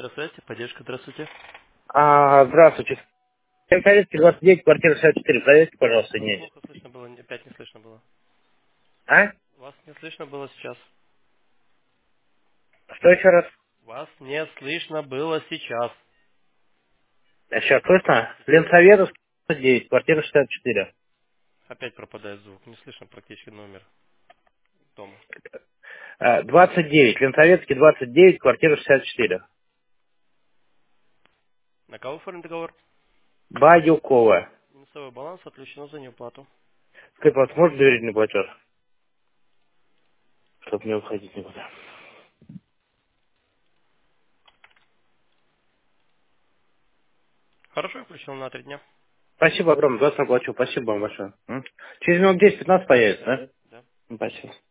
Здравствуйте, поддержка, здравствуйте. Здравствуйте. Советский 29, квартира 64. Проверьте, пожалуйста, Вас нет. плохо слышно было, опять не слышно было. А? Вас не слышно было сейчас. Что еще раз? Вас не слышно было сейчас. Сейчас слышно? Ленсоветовский 29, квартира 64. Опять пропадает звук, не слышно практически номер дома. 29, Ленсоветский 29, квартира 64. На кого оформлен договор? Бадюкова. Минусовой баланс отключено за неуплату. Скажите, вот может доверительный платеж? Чтобы не уходить никуда. Хорошо, я включил на 3 дня. Спасибо огромное, 20 плачу. Спасибо вам большое. Через минут 10-15 появится, да? Да. Спасибо.